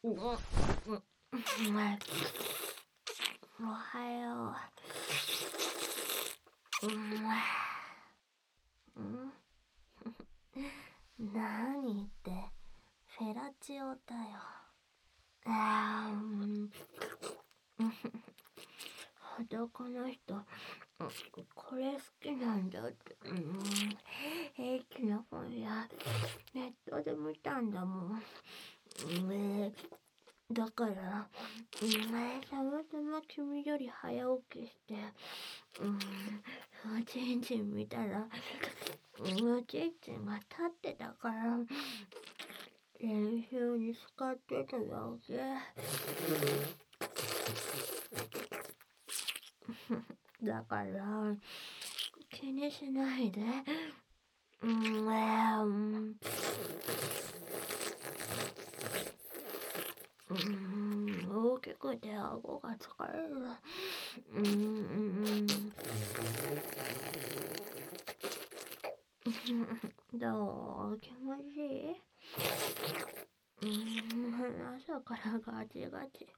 おはよう。何ってフェラチオだよ。男の人、これ好きなんだって。平気な本やネットで見たんだもん。だから、たまたま君より早起きして、おちんちん見たら、おちんちんが立ってたから、練習に使ってたわけ。だから、気にしないで。大きくて顎が疲れる。どう気持ちいい？朝からガチガチ。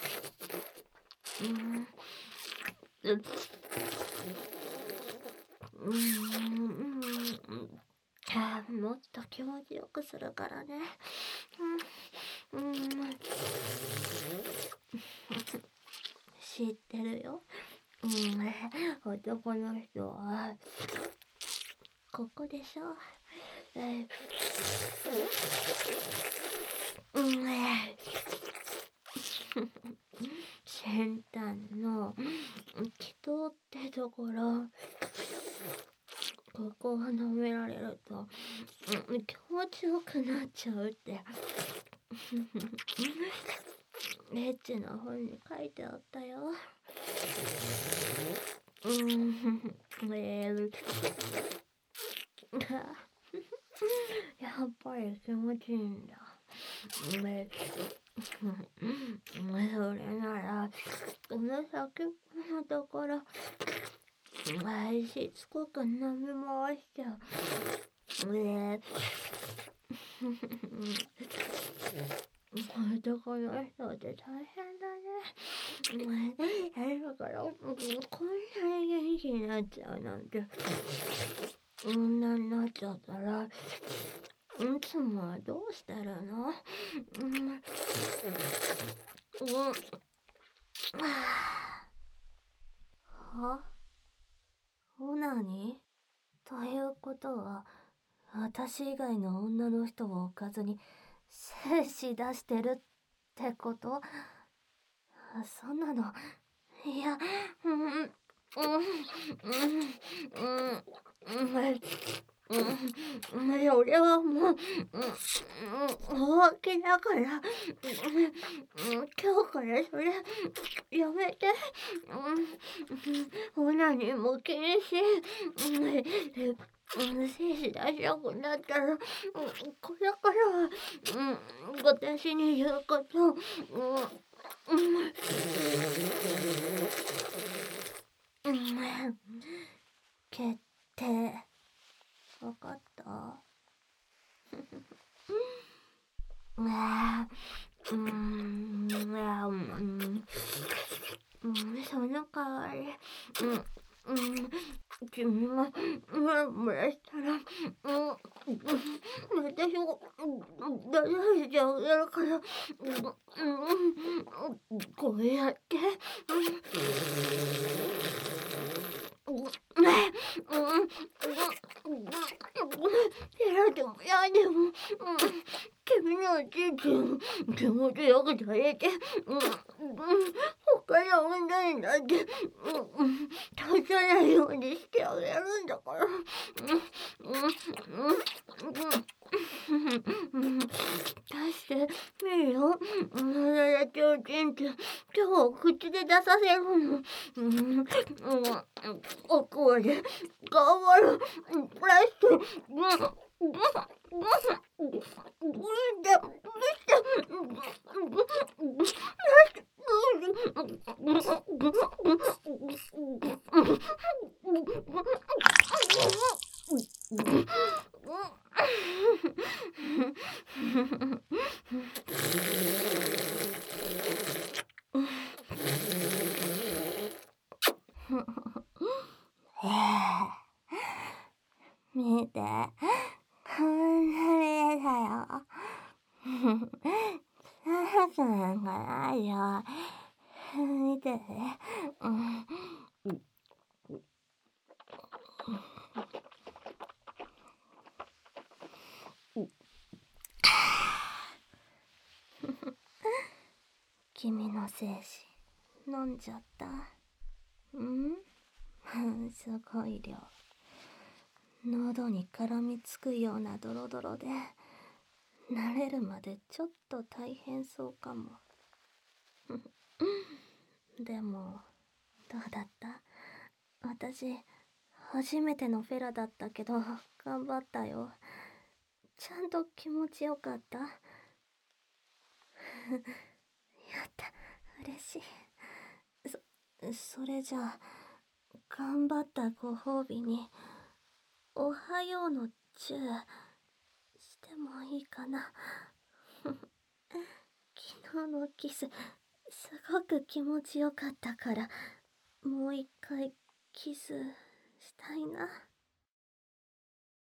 もっと気持ちよくするからね。知ってるよ。男の人はここでしょ。先端の気筒ってところ、ここを舐められると気持ちよくなっちゃうってエッチな本に書いてあったよ。やっぱり気持ちいいんだ。それならこの先のところしつこく飲み回しちゃう。男の人って大変だね。だからこんなに元気になっちゃうなんて。女になっちゃったらいつもはどうしてるの？オナニー？ということは私以外の女の人を置かずに精子出してるってこと？そんなの、いや、俺はもう、大きだから、今日からそれ、やめて。オナニーも禁止。精子出したくなったら、これからは、私に言うこと、決定。わかった？その代わり、君がムラムラしたら、私が出してあげるから、こうやって。やらでもやでも、君のおちんちん気持ちよくされて、他の女になって、立たないようにしてあげるんだから。出してみるよ。だっておちんちん、今日は口で出させるの。奥まで頑張る。ラスト。 くなんかないよ。見てね。うん。君の精子、飲んじゃった。すごい量。喉に絡みつくようなドロドロで、慣れるまでちょっと大変そうかも。でも、どうだった？私、初めてのフェラだったけど、頑張ったよ。ちゃんと気持ちよかった？やった、嬉しい。それじゃあ、頑張ったご褒美に、おはようのチュー、してもいいかな。昨日のキス、すごく気持ちよかったから、もう一回キスしたいな。